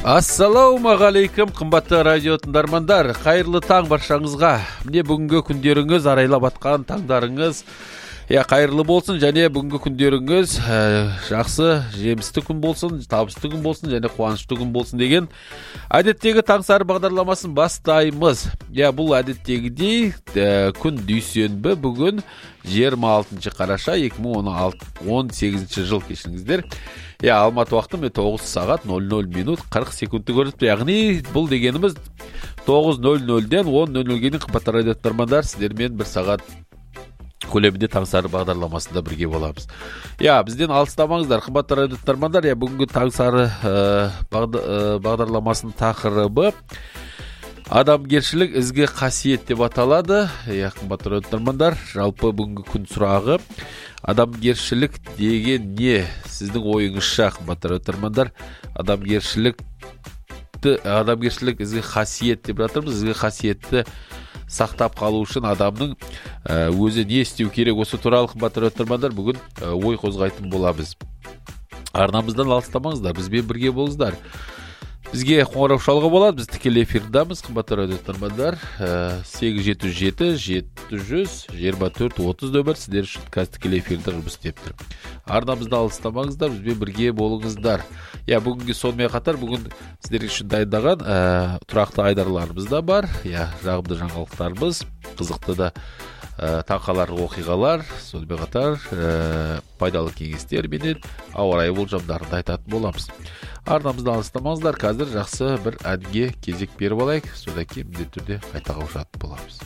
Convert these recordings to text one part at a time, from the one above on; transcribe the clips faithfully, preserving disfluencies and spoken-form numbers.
Ассалаумағалейкум, қымбатты радио тыңдармандар. Қайырлы таң баршаңызға. Міне бүгінгі күндеріңіз, арайлап атқан таңдарыңыз Я қайырлы болсын, және бүгінгі күндеріңіз ә, жақсы, жемісті күн болсын, табысты күн болсын, және қуанышты күн болсын деген әдеттегі таңсары бағдарламасын бастаймыз. Я бұл әдеттегідей ә, күн дүйсенбі, бүгін жиырма алтыншы қараша екі мың он сегізінші жыл, кешіріңіздер. Я Алматы уақыты тоғыз сағат нөл нөл минут қырық секундты көрсетіп, яғни бұл дегеніміз тоғыз нөл нөлден он нөл нөлге дейін қымбатты радио тыңдармандар, сіздермен бір сағат көлемінде таңсары бағдарламасында бірге боламыз. Я, бізден алыстамаңыздар, қымбатты радио тыңдармандар. Я, бүгінгі таңсары ә, бағдарламасының тақырыбы адамгершілік ізгі қасиет деп аталады. Я, қымбатты радио тыңдармандар, жалпы бүгінгі күн сұрағы адамгершілік деген не? Сіздің ойыңызша, қымбатты радио тыңдармандар, адамгершілік адамгершілік ізгі қасиет деп жатырмыз. Ізгі қасиетті сақтап қалу үшін адамның өзі не істеу керек, осы туралы қымбатты радио тыңдармандар бүгін ой қозғайтын боламыз. Арнамыздан алыстамаңыздар, бізбен бірге болыңыздар. Бізге қоңырау шалуға болады, біз тікелей эфирдамыз, қымбатты радио тыңдармандар. сегіз жеті жеті жеті жүз жиырма төрт отыз нөмір сіздер үшін қазір тікелей эфирде жұмыс істеп тұр. Арнамыздан алыстамаңыздар, бізбен бірге болыңыздар. Я, бүгінге сонымен қатар бүгін сіздер үшін дайындаған ә, тұрақты айдарларымыз да бар. Я, жағымды жаңалықтарымыз, қызықты да ә, таңқалар оқиғалар, сонымен қатар ә, пайдалы кеңестер менен ауа райы болжамдарын айтатын боламыз. Арнамыздан алыстамаңыздар, қазір жақсы бір әнге кезек беріп алайық, содан кейін міндетті түрде қайта қауышатын боламыз.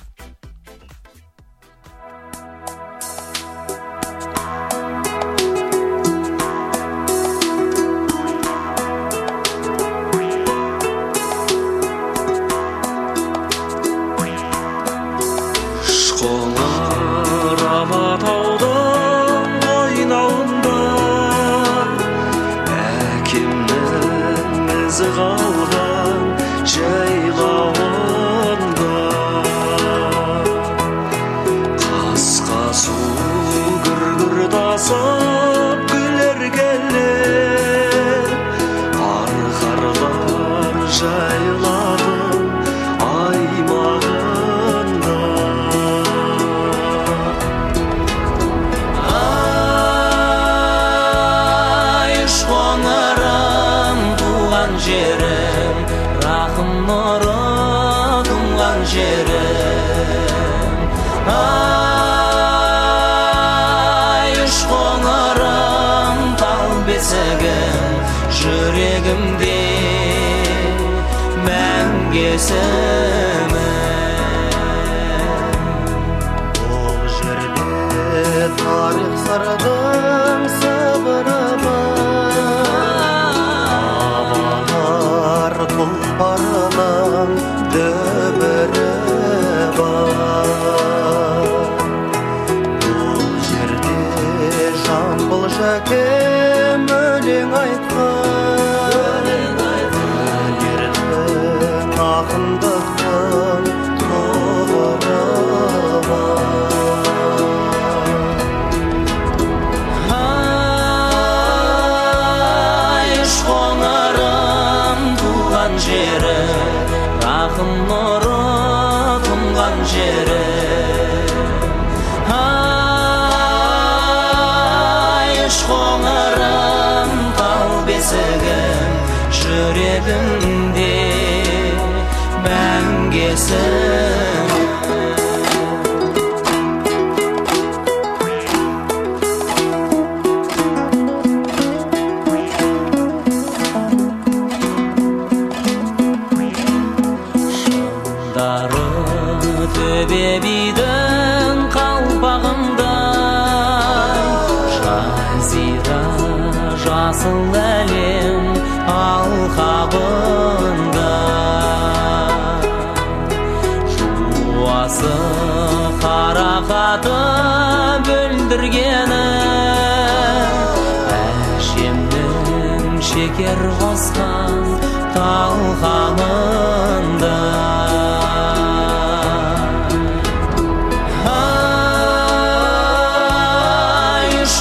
Жүрегімде мәңгесімін. Бұл жерде тарих сырдың сыбыры бар, абалар тұлпарының дүбірі бар. Бұл жерде жамбыл жәкем өлең айтқан, өнердің ақындықтың тұғыры бар. Ай, шоңырым туған жері, рахым нұры тұнған жері. Шоңырым тал бесігім, жүрегімде мәңгесім. Шыңдары төбе бидің қалпағындай, жазира жасыл әлем алқабында. Жуасы қарақаты бөлдіргені, әжемнің шекер қосқан талқанында.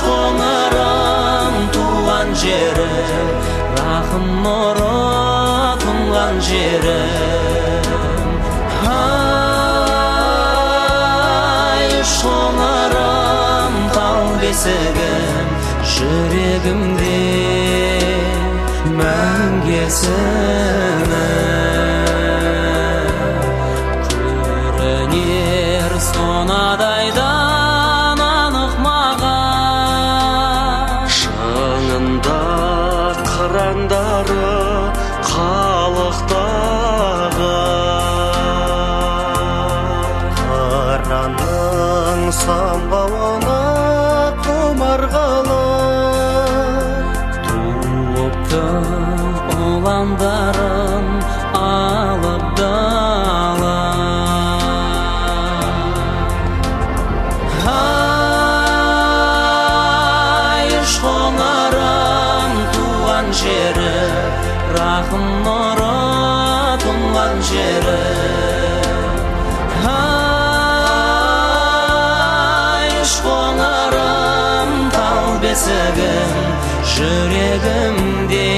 жері, рахым нұры туған жерім. Ай, шоңырым тал бесігім, жүрегімде мәңгесінің. Көрінер сонадайдан анық маған, шыңында қырандары қалықтағы. Қыранның самбауына құмарғалы, туыпты ұландарын алып дала. Ай, шоңырым туған жері, рахым нұры тұнған жері. Ай, шоңырым тал бесігім, жүрегімде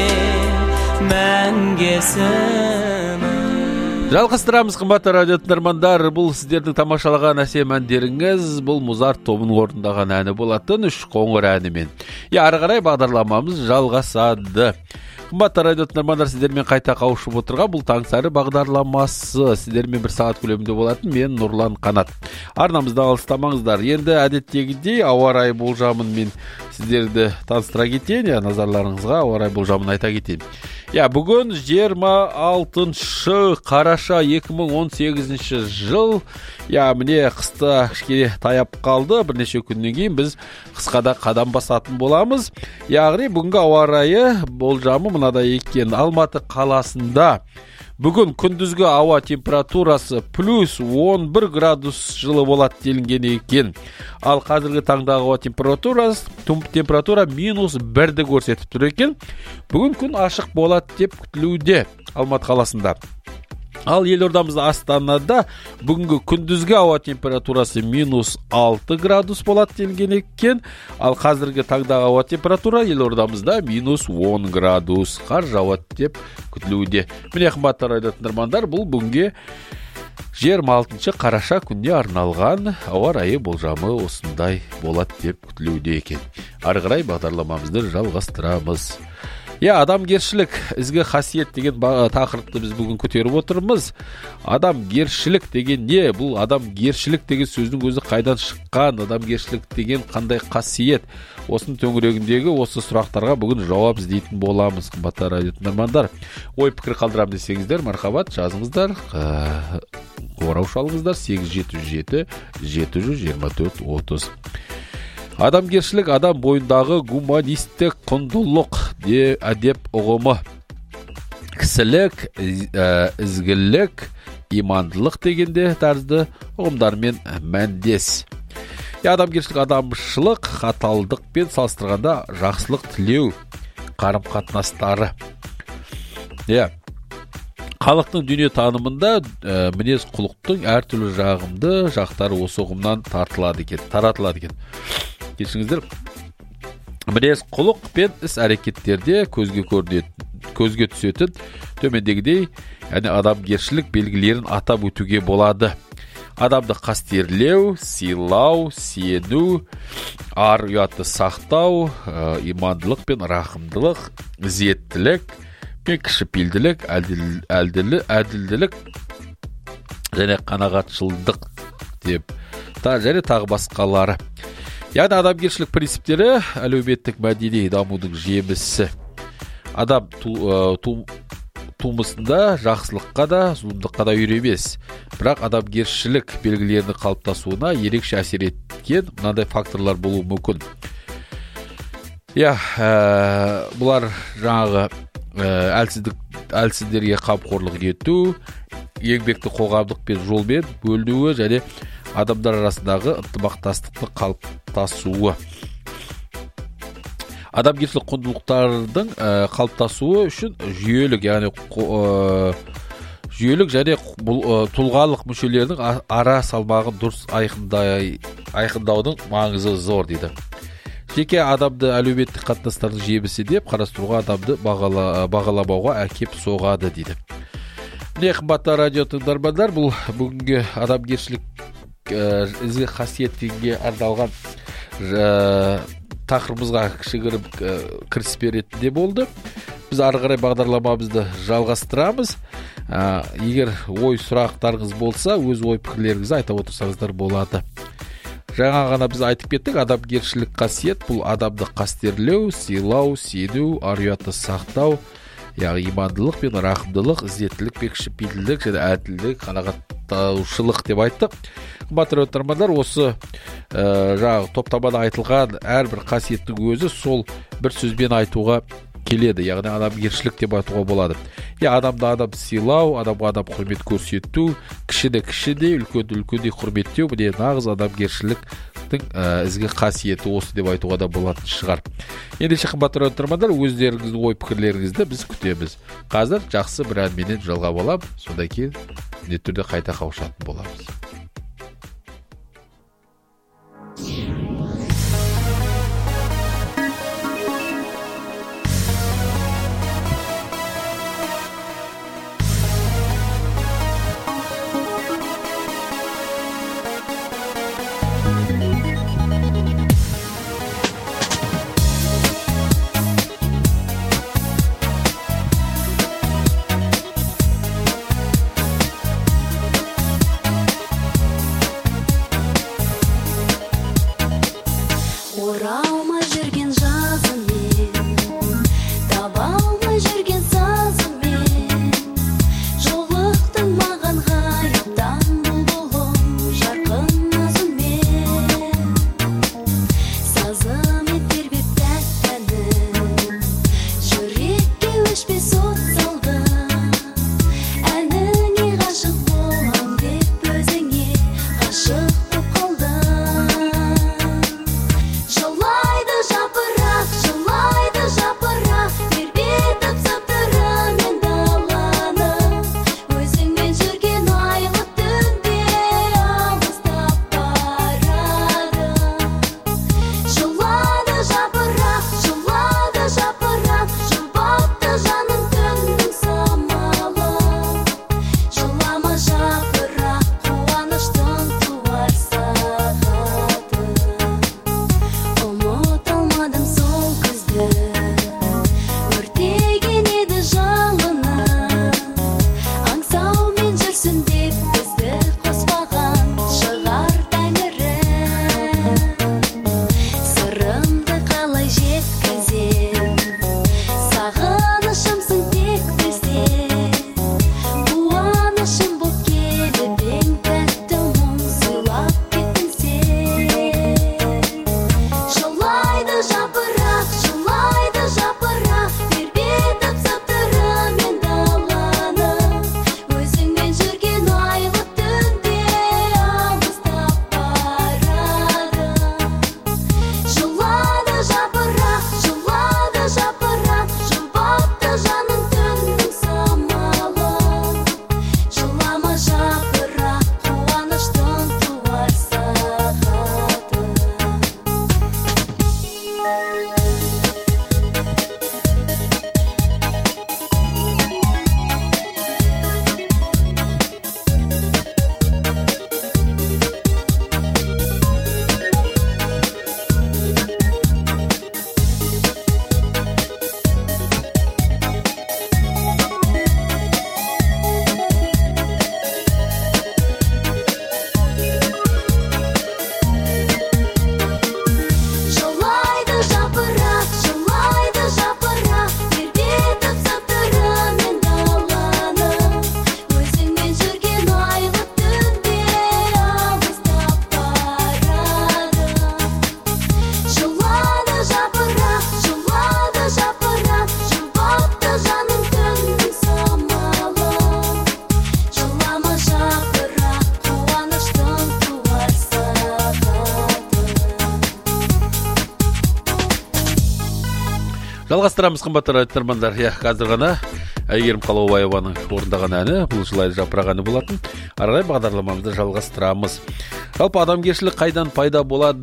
мәңгесің. Жалғастырамыз, қымбатты радио тыңдармандар. Бұл сіздердің тамашалаған әсем әндеріңіз, бұл Музарт тобының орындаған әні болатын үш қоңыр әнімен. Я, ары қарай бағдарламамыз жалғасады. Қымбатты радио тыңдармандар, сіздермен қайта қауышып отырған бұл Таңсәрі бағдарламасы сіздермен бір сағат көлемінде болатын. Мен Нұрлан Қанат. Арнамызда алыстамаңыздар. Енді әдеттегідей ауа райы болжамын мен сіздерді таныстыра кетейін, я, назарларыңызға ауа райы болжамын айта кетейін. Я, бүгін жиырма алтыншы қараша екі мың он сегізінші жыл. Я, міне қыста кішкене таяп қалды. Бірнеше күннен кейін біз қысқада қадам басатын боламыз. Яғни бүгінгі ауа райы болжамы мынадай екен. Алматы қаласында бүгін күндізгі ауа температурасы плюс он бір градус жылы болады делінген екен. Ал қазіргі таңдағы ауа температурасы температура минус бірді көрсетіп тұр екен. Бүгін күн ашық болады деп күтілуде Алматы қаласында. Ал елордамызда Астанада бүгінгі күндізгі ауа температурасы минус алты градус болады делінген екен. Ал қазіргі таңдағы ауа температура елордамызда минус он градус. Қар жауады деп күтілуде. Міне, қымбатты радио тыңдармандар, бұл бүгінге жиырма алтыншы қараша күніне арналған ауа райы болжамы осындай болады деп күтілуде екен. Ары қарай бағдарламамызды жалғастырамыз. Я, адамгершілік, ізгі қасиет деген тақырыпты біз бүгін көтеріп отырмыз. Адамгершілік деген не? Бұл адамгершілік деген сөздің өзі қайдан шыққан? Адамгершілік деген қандай қасиет? Осының төңірегіндегі осы сұрақтарға бүгін жауап іздейтін боламыз, қымбатты радио тыңдармандар. Ой пікір қалдырам десеңіздер, мархабат, жазыңыздар, қоңырау шалыңыздар сегіз жеті жеті жеті жүз жиырма төрт отыз. Адамгершілік адам бойындағы гуманистік құндылық деп ұғымы. Кісілік, ізгілік, имандылық дегенде тәрізді ұғымдармен мәндес. Адамгершілік адамшылық, қаталдықпен салыстырғанда жақсылық тілеу, қарым-қатынастары. Халықтың дүние танымында мінез құлықтың әртүрлі жағымды жақтары осы ұғымнан тартылады екен, таратылады екен. Кешіңіздер, мінез құлық пен іс әрекеттерде көзге көрінетін, көзге түсетін төмендегідей, яғни адамгершілік белгілерін атап өтуге болады. Адамды қастерлеу, сыйлау, сену, ар ұятты сақтау, имандылық пен рахымдылық, ізеттілік пен кішіпейілділік, әділділік және қанағатшылдық деп, және тағы басқалары. Яғни адамгершілік принциптері әлеуметтік мәдени дамудың жемісі. Адам тумысында жақсылыққа да, зұлымдыққа да үйренбес. Бірақ адамгершілік белгілерінің қалыптасуына ерекше әсер еткен мынандай факторлар болуы мүмкін. Я, бұлар жаңағы әлсіздерге қамқорлық ету, еңбекті қоғамдық пен жолмен бөлінуі және адамдар арасындағы ынтымақтастықты қалыптасуы. Адамгершілік құндылықтардың қалыптасуы үшін жүйелік, яғни жүйелік және тұлғалық мүшелердің ара салмағын дұрыс айқындаудың маңызы зор дейді. жеке адамды әлеуметтік қатынастардың жемісі деп қарастыруға адамды бағала, бағаламауға әкеп соғады дейді. Міне қымбатты радио тыңдармандар, бұл бүгінгі адамгершілік ә, ізгі қасиеттерге арналған ә, тақырыбымызға кішігірім ә, кіріспе ретінде болды. Біз ары қарай бағдарламамызды жалғастырамыз. Ә, егер ой сұрақтарыңыз болса, өз ой пікірлеріңізді айта отырсаңыздар болады. Жаңа ғана біз айтып кеттік, адамгершілік қасиет бұл адамды қастерлеу, сыйлау, сену, ар-ұятты сақтау, яғни имандылық пен рақымдылық, ізеттілік пен кішіпейілділік және әділдік, қанағаттанушылық деп айттық. Қымбатты тыңдармандар, осы ә, жаңағы топтамада айтылған әрбір қасиеттің өзі сол бір сөзбен айтуға келеді, яғни адамгершілік деп айтуға болады. Я адамды адам сыйлау, адамға адам құрмет көрсету, кішіні кішідей, үлкенді үлкендей құрметтеу, міне нағыз адамгершіліктің ә, ізгі қасиеті осы деп айтуға да болатын шығар. Ендеше қымбатты тыңдармандар, өздеріңіздің ой пікірлеріңізді біз күтеміз. Қазір жақсы бір әнменен жалғап аламыз, содан кейін міндетті түрде қайта қауышатын боламыз. Жалғастырамыз қымбатты тыңдармандар. Я қазір ғана Әйгерім Қалаубаеваның орындаған әні, бұл жылайды жапырақ әні болатын. Ары қарай бағдарламамызды жалғастырамыз. Жалпы адамгершілік қайдан пайда болады?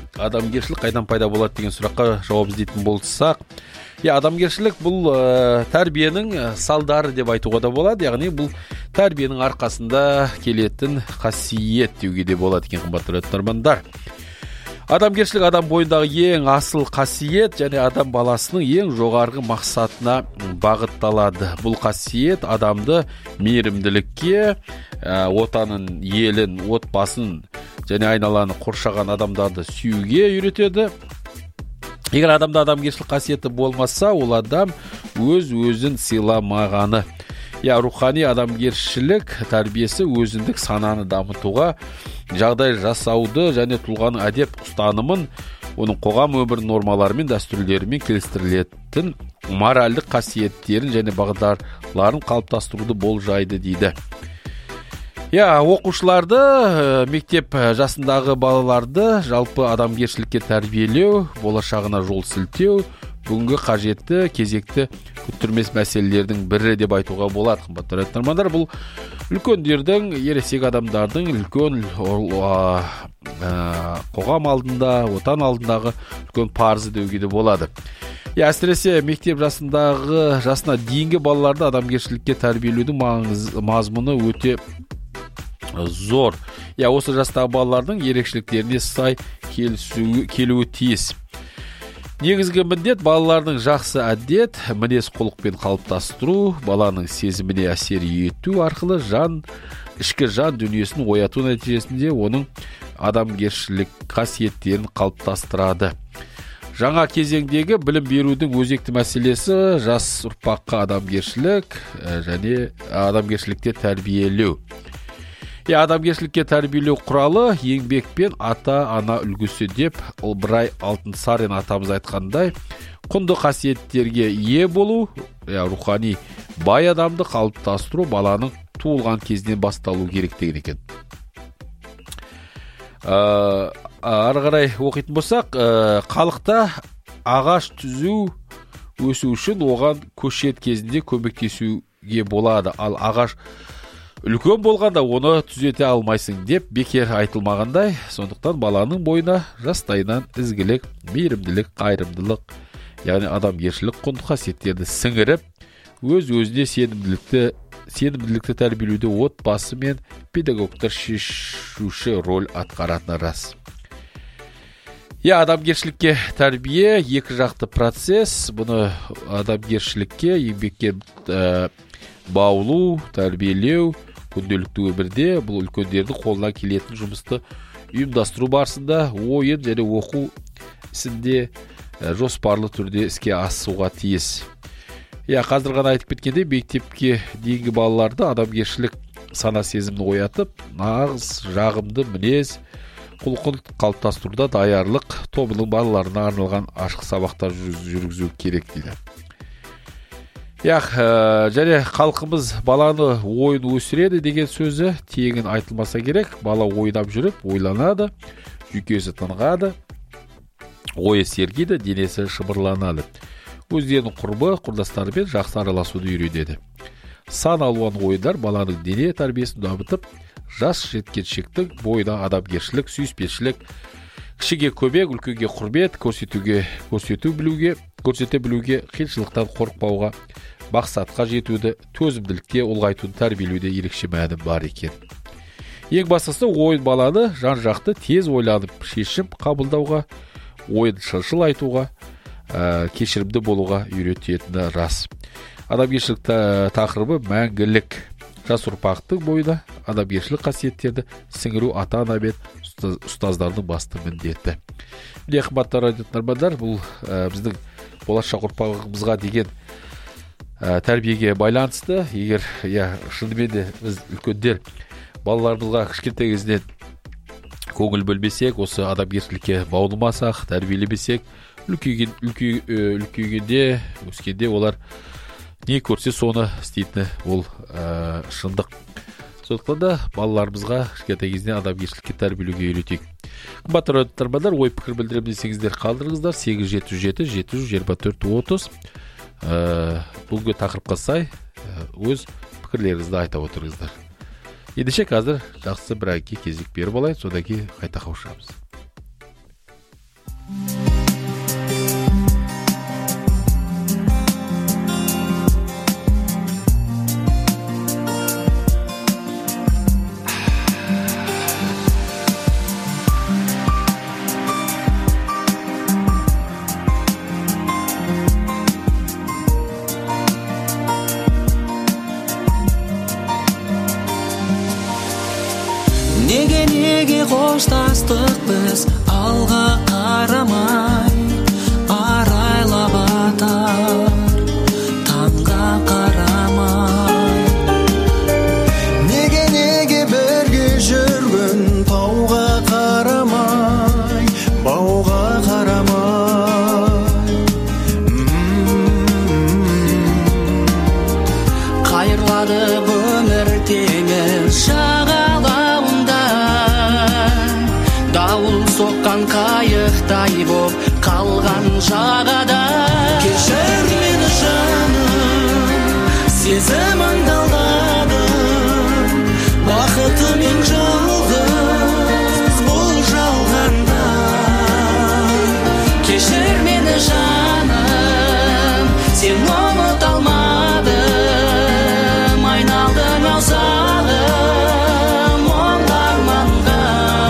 адамгершілік қайдан пайда болады деген сұраққа жауап іздейтін болсақ, я адамгершілік бұл ә, тәрбиенің салдары деп айтуға да болады. Яғни бұл тәрбиенің арқасында келетін қасиет деуге де болады екен, қымбатты тыңдармандар. Адамгершілік адам бойындағы ең асыл қасиет және адам баласының ең жоғарғы мақсатына бағытталады. Бұл қасиет адамды мейірімділікке, отанын, елін, отбасын және айналаны қоршаған адамдарды сүюге үйретеді. Егер адамда адамгершілік қасиеті болмаса, ол адам өз-өзін сыйламағаны. Я рухани адамгершілік тәрбиесі өзіндік сананы дамытуға, жағдай жасауды және тұлғаның әдеп ұстанымын, оның қоғам өмір нормалары мен дәстүрлерімен келістірілетін моральдық қасиеттерін және бағдарларын қалыптастыруды болжайды дейді. Я оқушыларды, мектеп жасындағы балаларды жалпы адамгершілікке тәрбиелеу, болашағына жол сілтеу, бүгінгі қажетті кезекті күттірмес мәселелердің бірі деп айтуға болады. Қымбатты тыңдармандар, бұл үлкендердің, ересек адамдардың үлкен қоғам алдында, отан алдындағы үлкен парызы деуге де болады. Я әсіресе мектеп жасындағы жасына дейінгі балаларды адамгершілікке тәрбиелеудің мазмұны өте зор. Я осы жастағы балалардың ерекшеліктеріне сай келуі тиіс. Негізгі міндет балалардың жақсы әдет, мінез құлықпен қалыптастыру, баланың сезіміне әсер ету арқылы жан, ішкі жан дүниесін ояту нәтижесінде оның адамгершілік қасиеттерін қалыптастырады. Жаңа кезеңдегі білім берудің өзекті мәселесі жас ұрпаққа адамгершілік және адамгершілікте тәрбиелеу. Адамгершілікке тәрбиелеу құралы еңбек пен ата-ана үлгісі деп Ылбырай Алтынсарин атамыз айтқандай, құнды қасиеттерге ие болу, рухани бай адамды қалыптастыру баланың туылған кезінен басталу керек деген екен. Ары қарай оқитын болсақ, халықта ағаш түзу өсу үшін оған көшет кезінде көмектесуге болады. Ал ағаш үлкен болғанда оны түзете алмайсың деп бекер айтылмағандай, сондықтан баланың бойына жастайынан ізгілік, мейірімділік, қайырымдылық, яғни адамгершілік құнды қасиеттерді сіңіріп, өз-өзіне сенімділікті, сенімділікті тәрбиелеуде отбасы мен педагогтар шешуші роль атқаратыны рас. Я адамгершілікке тәрбие екі жақты процесс. Бұны адамгершілікке, еңбекке ә, баулу, тәрбиелеу, күнделікті өмірде бұл үлкендердің қолынан келетін жұмысты ұйымдастыру барысында ойын және оқу ісінде жоспарлы түрде іске асуға тиіс. Я қазір ғана айтып кеткенде, мектепке дейінгі балаларды адамгершілік сана сезімді оятып, нағыз жағымды мінез құлқын қалыптастыруда даярлық тобының балаларына арналған ашық сабақтар жүргізу керек дейді. Я, және халқымыз баланы ойын өсіреді деген сөзі тегін айтылмаса керек. Бала ойнап жүріп, ойланады, жүйкесі тынғады, ойы сергиді, денесі шымырланады. Өздерінің құрбы, құрдастарымен жақсы араласуды үйренеді. Сан алуан ойындар баланың дене тәрбиесін дамытып, жас жеткіншектің бойына адамгершілік, сүйіспеншілік, кішіге көмек, үлкенге құрмет көрсетуге, көрсету білуге, көрсете білуге, қиыншылықтан қорықпауға, мақсатқа жетуді, төзімділікте ұлғайтуды тәрбиелеуде ерекше мәні бар екен. Ең бастысы ойын баланы жан-жақты тез ойланып, шешім қабылдауға, ойын шыншыл айтуға, ә, кешірімді болуға үйрететіні рас. Адамгершілік тақырыбы мәңгілік. Жас ұрпақтың бойына адамгершілік қасиеттерді сіңіру ата-ана мен ұстаздардың басты міндеті. Міне қымбатты радио тыңдармандар, бұл ә, біздің болашақ ұрпағымызға деген ә, тәрбиеге байланысты. Егер я шынымен де біз үлкендер балаларымызға кішкентай кезінен көңіл бөлмесек, осы адамгершілікке баулымасақ, тәрбиелемесек, үлкейгенде, өскенде олар не көрсе соны істейтіні ол ә, шындық. Сондықтан да балаларымызға кішкентай кезінен адамгершілікке тәрбиелеуге үйретейік. Қымбатты радио тыңдармандар, ой пікір білдірем десеңіздер қалдырыңыздар. сегіз жеті жеті жеті жүз жиырма төрт отыз. Ә, бүгінгі тақырыпқа сай өз пікірлеріңізді айта отырыңыздар. Ендеше қазір жақсы бір әнге кезек беріп алайық, содан кейін қайта қауышамыз. неге қоштастық біз алға қарамай арайлап атар таңға қарамай неге неге бірге жүргін тауға қарамай бауға қарамай қайырлады өмір теңіз жағалауында дауыл соққан қайықтай боп қалған жағада кешір мені жаным сезіміңді алдадым бақытымен жалғыз бұл жалғанда кешір мені жаным сен ұмыта алмадым айналдың ау сағым мұң арманға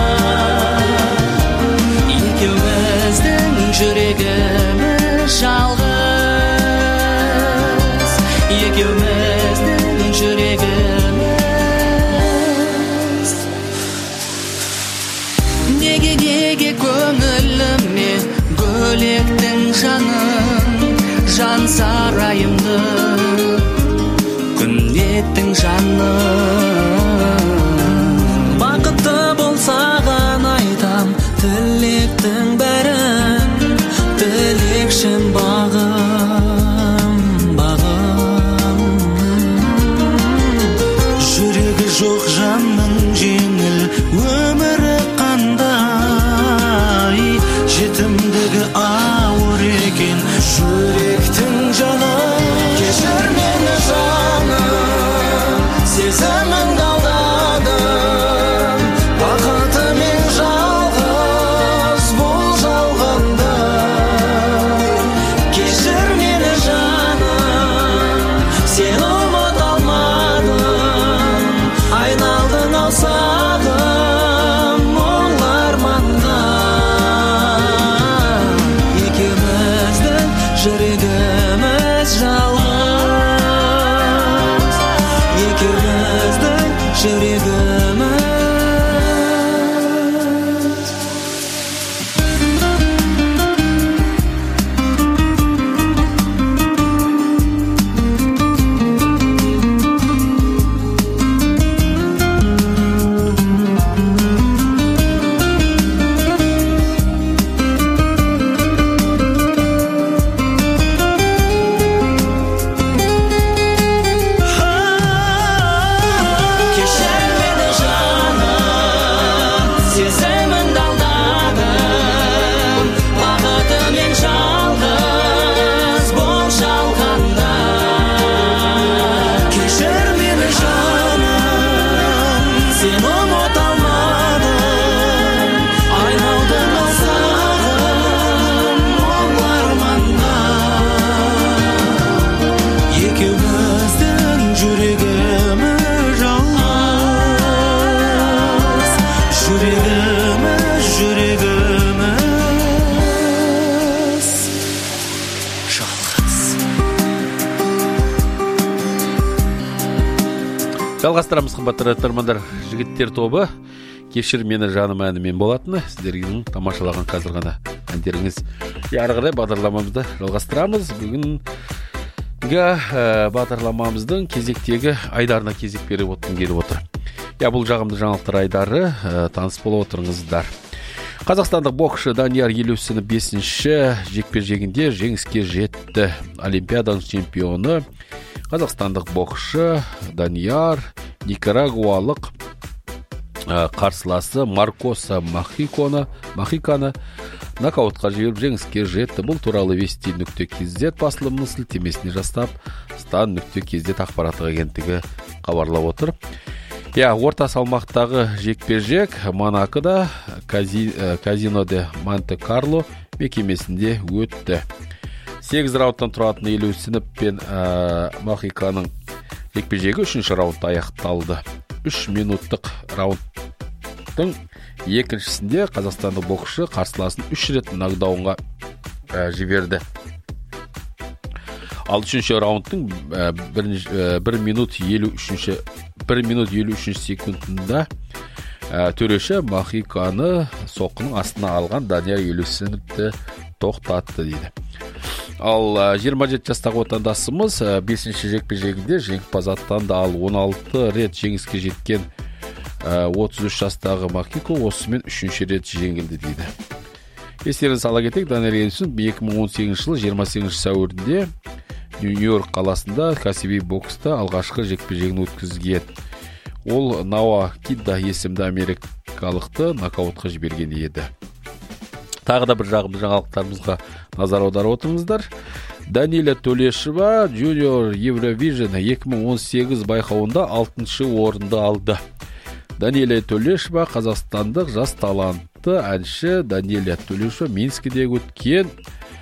екеуміздің жүрегіміз жалғыз екеуміздің жүрегіміз неге неге көңіліме бөлектің жаның жан сарайымды күн еттің жаным бақытты бол саған айтам тілектің бәрін тілекшім бағым бағым жүрегі жоқ жанның жеңіл өмірі қандай жетімдігі ауыр екен жүректің жаны кешір мені жаным сезіміңді алдадым бақытымен жалғыз бұл жалғанда кешір мені жаным сен ұмыта алмадым айналдың ау сағым мұң арманға екеуміздің жүрегіміз жалғыз екеуміздің жүрегіміз кешір мені жаным сезіміңді алдадым бақытымен жалғыз бұл жалғанда кешір мені жаным сен ұмыта алмадым айналдың ау сағым мұң арманға екеуміздің жүрегіміз жалғыз жүрегіміз жүрегіміз жалғыз жалғастырамыз қымбатты тыңдармандар. Жігіттер тобы кешір мені жаным әнімен болатыны сіздердің тамашалаған қазір ғана әндеріңіз. Ары қарай бағдарламамызды жалғастырамыз. Бүгінгі бағдарламамыздың кезектегі айдарына кезек беріп отырғым келіп отыр. Я бұл жағымды жаңалықтар айдары таныс болып отырыңыздар. Қазақстандық боксшы Данияр Елеусінов бесінші жекпе-жегінде жеңіске жетті. Олимпиаданың чемпионы қазақстандық боксшы Данияр никарагуалық қарсыласы Маркоса Махиконы Махиканы нокаутқа жіберіп жеңіске жетті. Бұл туралы вести нүкте кз басылымының сілтемесіне жастап стан нүкте кз ақпараттық агенттігі хабарлап отыр. Я, орта салмақтағы жекпе-жек Монакода Казино де Монте-Карло мекемесінде өтті. сегіз раундтан тұратын Елеусінов пен Махиканың жекпе-жегі үшінші раунд аяқталды. үш минуттық раундтың екіншісінде қазақстандық боксшы қарсыласын үш рет нокдаунға жіберді. Ал үшінші раундтың бір минут елу үшінші секундында Төреші Махиканы соққының астына алған Данияр Елеусіновті тоқтатты дейді. Ал жиырма жеті жастағы отандасымыз бесінші жекпе-жегінде жеңімпаз атанды. Ал он алты рет жеңіске жеткен отыз үш жастағы Махико осымен үшінші рет жеңілді дейді. Естеріңізге сала кетейік, Данияр Елеусінов екі мың он сегізінші жылы жиырма сегізінші сәуірінде Нью-Йорк қаласында кәсіби бокста алғашқы жекпе-жегін өткізген. Ол Науа Кидда есімді америкалықты нокаутқа жіберген еді. Тағы да бір жағымды жаңалықтарымызға назар аударып отырыңыздар. Даниля Төлешова Junior Eurovision екі мың он сегіз байқауында алтыншы орынды алды. Даниля Төлешова қазақстандық жас талантты әнші. Даниля Төлешова Минскіде өткен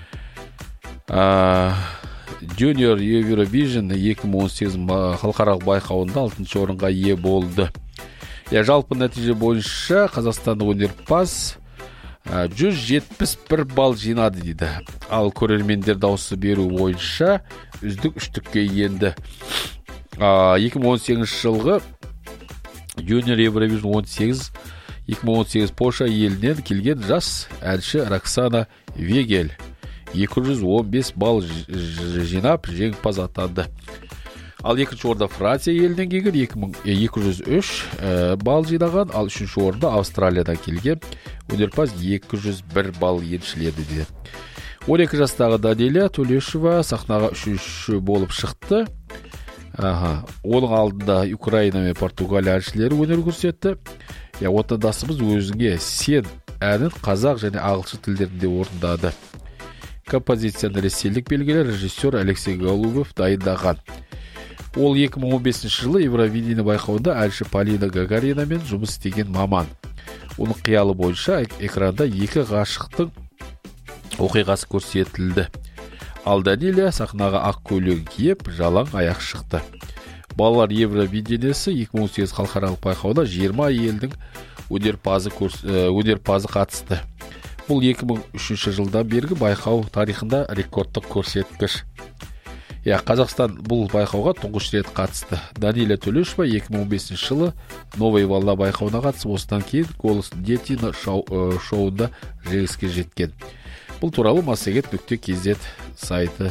Junior Eurovision екі мың он сегіз халықаралық байқауында алтыншы орынға ие болды. Жалпы нәтиже бойынша қазақстандық өнерпаз жүз жетпіс бір балл жинады дейді. Ал көрермендер дауысы беру бойынша үздік үштікке енді. екі мың он сегізінші жылғы Junior Eurovision он сегіз екі мың он сегіз Польша елінен келген жас әнші Роксана Вегель екі жүз он бес балл жинап жеңімпаз атанды. Ал екінші орында Франция елінен келген екі жүз үш балл жинаған, ал үшінші орында Австралиядан келген өнерпаз екі жүз бір балл еншіледі дейді. он екі жастағы Даниля Төлешова сахнаға үшінші болып шықты. Аха, оның алдында Украина мен Португалия әншілері өнер көрсетті. Я отандасымыз өзіңе сен әнін қазақ және ағылшын тілдерінде орындады. Композицияны ресейлік белгілі режиссер Алексей Голубов дайындаған. Ол екі мың он бесінші жылы Евровидение байқауында әнші Полина Гагаринамен жұмыс істеген маман. Оның қиялы бойынша экранда екі ғашықтың оқиғасы көрсетілді. Ал Даниля сахнаға ақ көйлегін киіп, жалаң аяқ шықты. Балалар Евровидениесі екі мың он сегіз халықаралық байқауында жиырма елдің өнерпазы өнерпазы қатысты. Бұл екі мың үшінші жылдан бергі байқау тарихында рекордтық көрсеткіш. Я, Қазақстан бұл байқауға тұңғыш рет қатысты. Даниля Төлешова екі мың он бесінші жылы Новая волна байқауына қатысып, осыдан кейін Голос дети шоуында жеңіске жеткен. Бұл туралы массагет нүкте кз сайты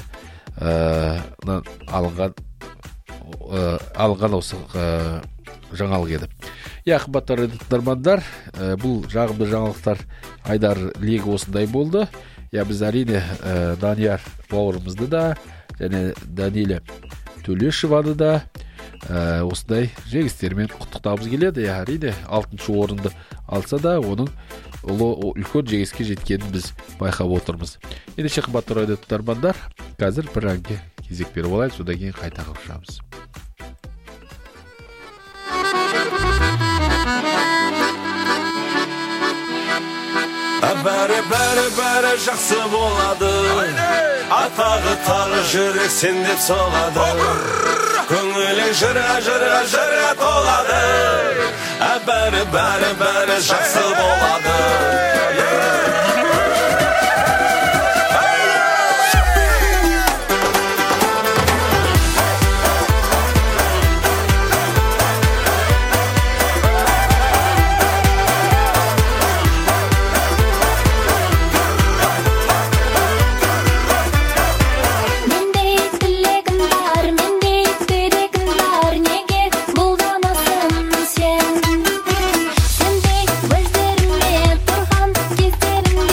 алынған алынған осы жаңалық еді. Я, қымбатты тыңдармандар, бұл жағымды жаңалықтар айдар легі осындай болды. Я, біз әрине Данияр бауырымызды да және Даниля Төлешованы да осындай жеңістермен құттықтағымыз келеді. Я, әрине алтыншы орынды алса да, оның үлкен жеңіске жеткенін біз байқап отырмыз. Ендеше қымбатты тыңдармандар, қазір бір әнге кезек беріп алайық, содан кейін қайта қауышамыз. Бәрі бәрі бәрі жақсы болады, атағы тағы жүрек сен деп соғады, көңілің жыра жыра жыра толады. Бәрі бәрі бәрі жақсы болады. Сендей көздеріме тұрған кездерің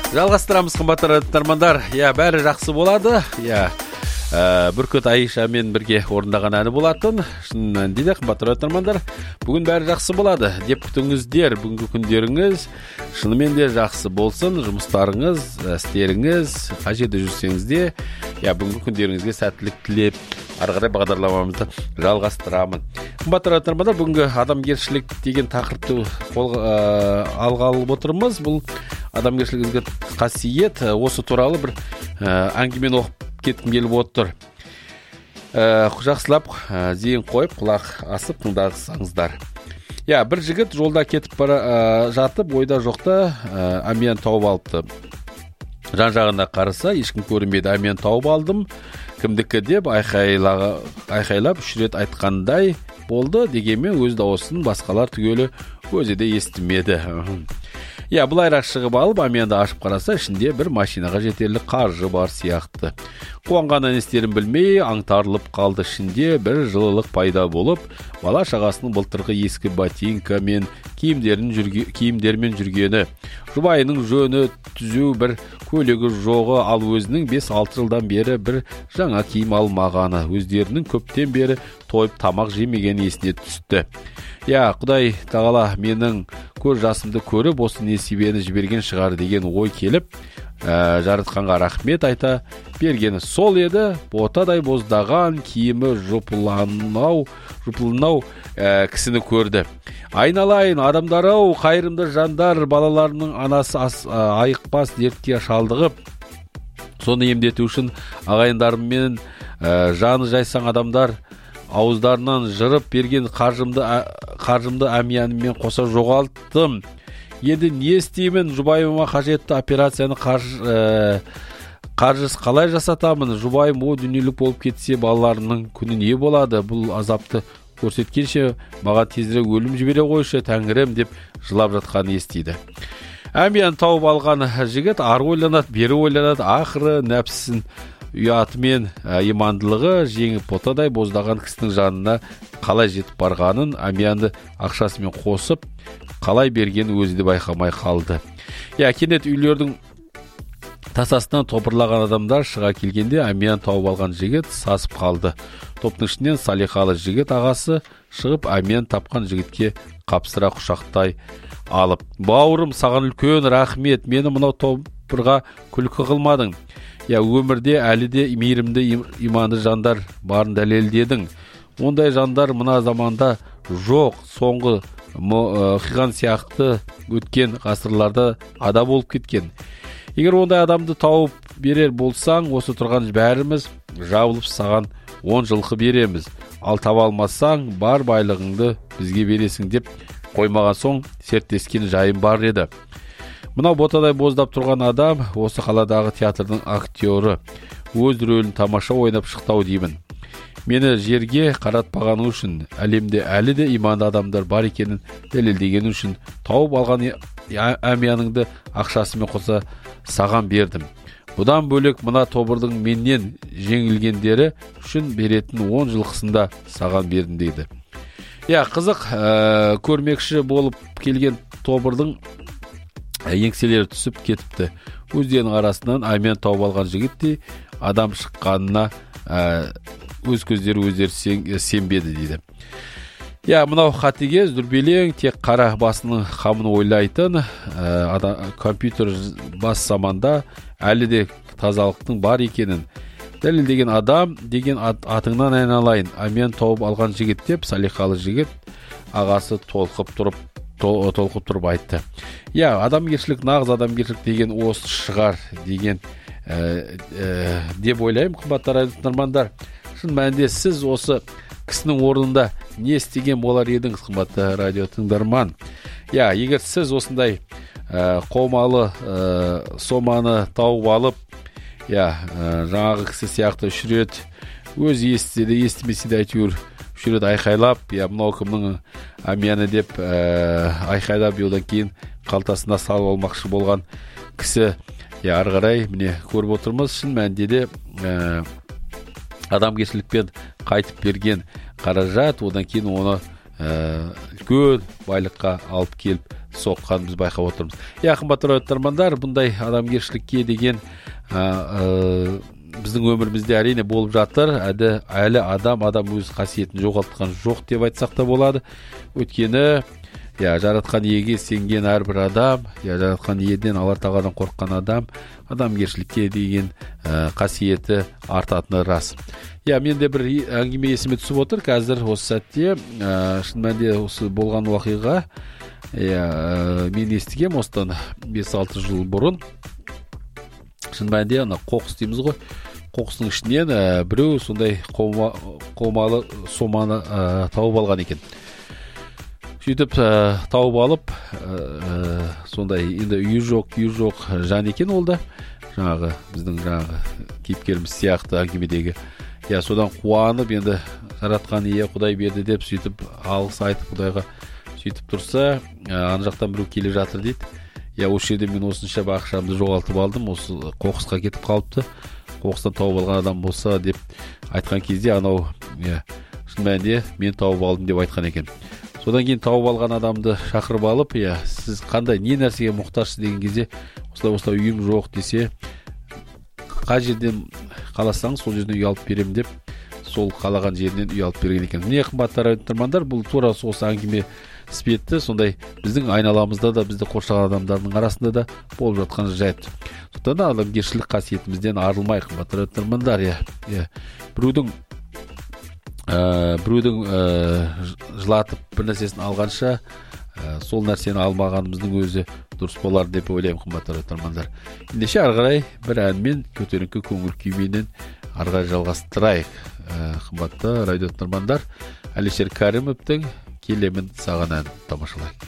Жалғастырамыз, қымбатты тыңдармандар. Я, бәрі жақсы болады. Я, Бүркіт Айшамен бірге орындаған әні болатын. Шын мәнінде, қымбатты тыңдармандар, бүгін бәрі жақсы болады деп күтіңіздер. Бүгінгі күндеріңіз шынымен де жақсы болсын. Жұмыстарыңыз, істеріңіз, қай жерде жүрсеңіз де, я, бүгінгі күндеріңізге сәттілік тілеп, ары қарай бағдарламамызды жалғастырамын. Қымбатты тыңдармандар, бүгінгі адамгершілік деген тақырыпты қолға алғалы отырмыз. Бұл адамгершілігіңізге қасиет, осы туралы бір әңгімені оқып кеткім келіп отыр. Жақсылап зейін қойып, құлақ асып тыңдасаңыздар. Я, бір жігіт жолда кетіп бара жатып, ойда жоқта әмиян тауып алыпты. Жан-жағына қараса, ешкім көрінбеді. Әмиян тауып алдым, кімдікі деп айқайлап үш рет айтқандай болды. Дегенмен өз дауысын басқалар түгелі өзі де естімеді. Я, былайрақ шығып алып, әмиянды ашып қараса, ішінде бір машинаға жетерлік қаржы бар сияқты. Қуанғаннан не істерін білмей, аңтарылып қалды. Ішінде бір жылылық пайда болып, бала шағасының былтырғы ескі ботинка мен киімдермен жүргені, жұбайының жөні түзу бір көлігі жоғы, ал өзінің бес-алты жылдан бері бір жаңа киім алмағаны, өздерінің көптен бері тойып тамақ жемеген есіне түсті. Я, Құдай тағала менің көз жасымды көріп, осы несібені жіберген шығар деген ой келіп, ә, жаратқанға рахмет айта бергені сол еді. Ботадай боздаған киімі жұпыланау, жұпылынау ә, кісіні көрді. Айналайын, адамдар-ау, қайырымды жандар, балаларының анасы ас, ә, айықпас дертке шалдығып, соны емдету үшін ағайындарымен ә, жаны жайсаң адамдар ауыздарынан жырып берген қаржымды, қаржымды әмиянымен қоса жоғалттым. Енді не істеймін? Жұбайыма қажетті операцияны қарж, қаржыс қалай жасатамын? Жұбайым о дүниелік болып кетсе, балаларының күні не болады? Бұл азапты көрсеткенше маған тезірек өлім жібере қойшы, Тәңірім, деп жылап жатқанын естиді. Әмиян тауып алған жігіт ары ойланады, бері ойланады, ақыры нәпсісін ұятымен имандылығы жеңіп ботадай боздаған кісінің жанына қалай жетіп барғанын, әмиянды ақшасымен қосып қалай бергенін өзі де байқамай қалды. Я, кенет үйлердің тасасынан топырлаған адамдар шыға келгенде әмиян тауып алған жігіт сасып қалды. Топтың ішінен салиқалы жігіт ағасы шығып, әмиян тапқан жігітке қапсыра құшақтай алып: бауырым, саған үлкен рахмет, мені мынау топырға күлкі қылмадың. Я, өмірде әлі де мейірімді, иманды жандар барын дәлелдедің. Ондай жандар мына заманда жоқ. Соңғы қиған сияқты өткен ғасырларда ада болып кеткен. Егер ондай адамды тауып берер болсаң, осы тұрған бәріміз жабылып саған он жылқы береміз. Ал таба алмасаң, бар байлығыңды бізге бересің деп қоймаған соң серттескен жайым бар еді. Мынау ботадай боздап тұрған адам осы қаладағы театрдың актері, өз рөлін тамаша ойнап шықтау деймін. Мені жерге қаратпағаны үшін, әлемде әлі де иманды адамдар бар екенін дәлелдегені үшін тауып алған әмияныңды ақшасымен қоса саған бердім. Бұдан бөлек мына тобырдың менен жеңілгендері үшін беретін он жылқысында саған бердім дейді. Я, қызық, ә, көрмекші болып келген тобырдың еңселері түсіп кетіпті. Өздерінің арасынан әмиян тауып алған жігіттей адам шыққанына ә, өз көздері өздері сенбеді дейді. Я, мынау қатыгез, дүрбелең, тек қара басының қамын ойлайтын ә, компьютер бас заманда әлі де тазалықтың бар екенін дәлелдеген адам деген ат, атыңнан айналайын. Әмиян тауып алған жігіт деп салиқалы жігіт ағасы толқып тұрып Тол, толқып тұрып айтты. Я, адамгершілік, нағыз адамгершілік деген осы шығар деген ә, ә, деп ойлаймын, қымбатты радиотыңдармандар. Шын мәнінде сіз осы кісінің орнында не істеген болар едіңіз, қымбатты радиотыңдарман? Я, егер сіз осындай ә, қомалы ә, соманы тауып алып, я, ә, жаңағы кісі сияқты үш рет өз естісе де естімесе де әйтеуір үш рет айқайлап, я, мынау кімнің әмияны деп ә, айқайлап, одан кейін қалтасына салып алмақшы болған кісі, я, ары қарай міне көріп отырмыз. Шын мәнінде де ә, адамгершілікпен қайтып берген қаражат, одан кейін оны ә, үлкен байлыққа алып келіп соққанын біз байқап отырмыз. Иә, қымбатты радио тыңдармандар, бұндай адамгершілікке деген біздің өмірімізде әрине болып жатыр. Әлі адам адам өз қасиетін жоғалтқан жоқ деп айтсақ та болады. Өйткені я жаратқан иеге сенген әрбір адам, я жаратқан иеден, Алла тағаладан қорыққан адам адамгершілікке деген қасиеті артатыны рас. Я менде бір әңгіме есіме түсіп отыр қазір осы сәтте. Шын мәнінде осы болған уақиға мен естігем осыдан бес алты жыл бұрын. Шын мәнінде ана қоқыс дейміз ғой. Қоқыстың ішінен біреу сондай қомалы соманы тауып алған екен. Сөйтіп тауып алып, сондай енді үйі жоқ, күйі жоқ жан екен ол да. Жаңағы біздің жаңағы кейіпкеріміз сияқты әңгімедегі. Я содан қуанып, енді жаратқан ие Құдай берді деп сөйтіп алғыс айтып Құдайға сөйтіп тұрса, ана жақтан біреу келе жатыр дейді. Я осы жерде мен осынша ақшамды жоғалтып алдым, осы қоқысқа кетіп қалыпты. Қоқыстан тауып алған адам болса деп айтқан кезде анау, я шын мәнінде мен тауып алдым деп айтқан екен. Содан кейін тауып алған адамды шақырып алып, я сіз қандай не нәрсеге мұқтажсыз деген кезде, осылай осылай үйім жоқ десе, қай жерден қаласаңыз сол жерден үй алып беремін деп, сол қалаған жерінен үй алып берген екен. Міне қымбатты радио тыңдармандар, бұл тура осы әңгіме іспетті, сондай біздің айналамызда да, бізді қоршаған адамдардың арасында да болып жатқан жайт. Сондықтан да адамгершілік қасиетімізден арылмай, қымбатты радио тыңдармандар, я біреудің біреудің жылатып бір нәрсесін алғанша сол нәрсені алмағанымыздың өзі дұрыс болар деп ойлаймын, қымбатты радио тыңдармандар. Ендеше ары қарай бір әнмен көтеріңкі көңіл күйменен ары қарай жалғастырайық. Қымбатты радио тыңдармандар, Әлишер Кәрімовтың Келемін саған әнін тамашалайық.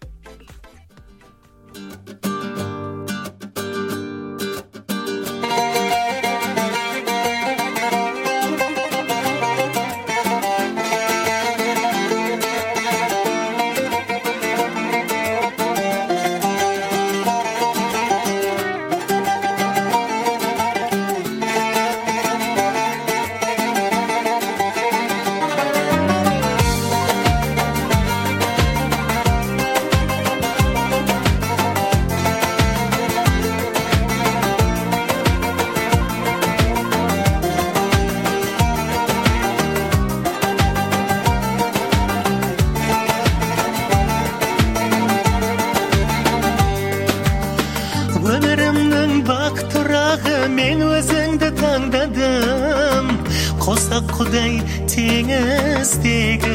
Құдай теңіздегі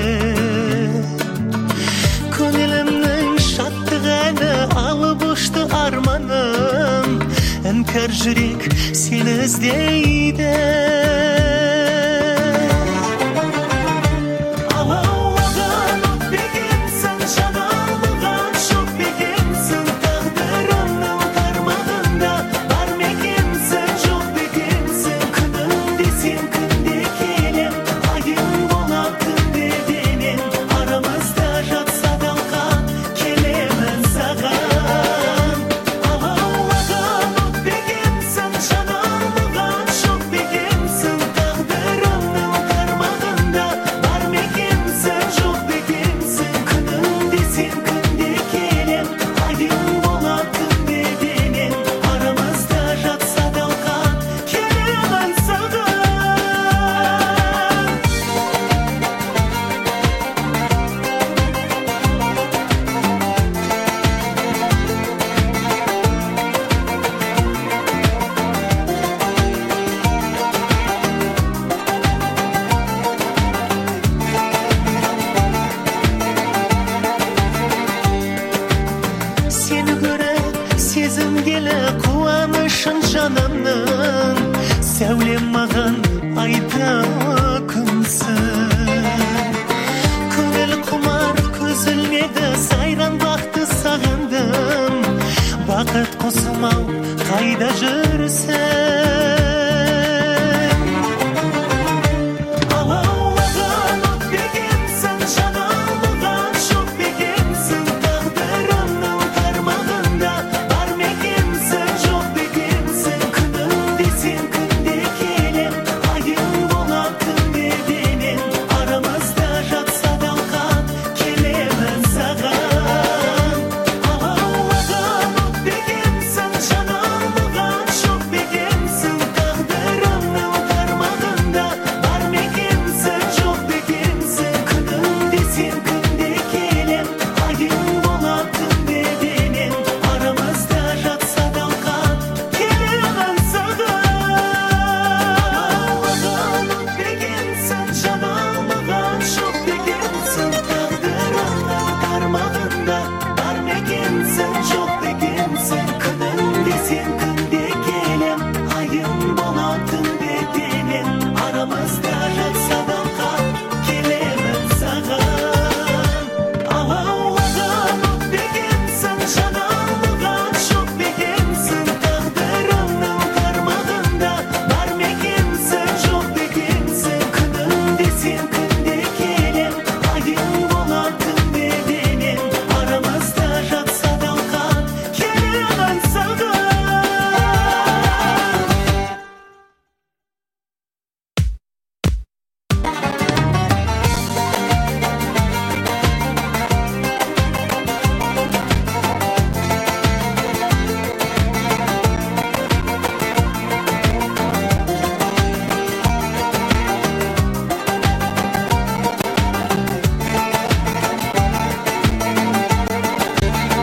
көңілімнің шаттық әні алып ұшты арманым, іңкәр жүрек сені іздейді. Сәулем маған айда күнсің, көңіл құмар көз ілмеді, сайран бақты сағындым, бақыт қосылмау қайда жүрсің? Келем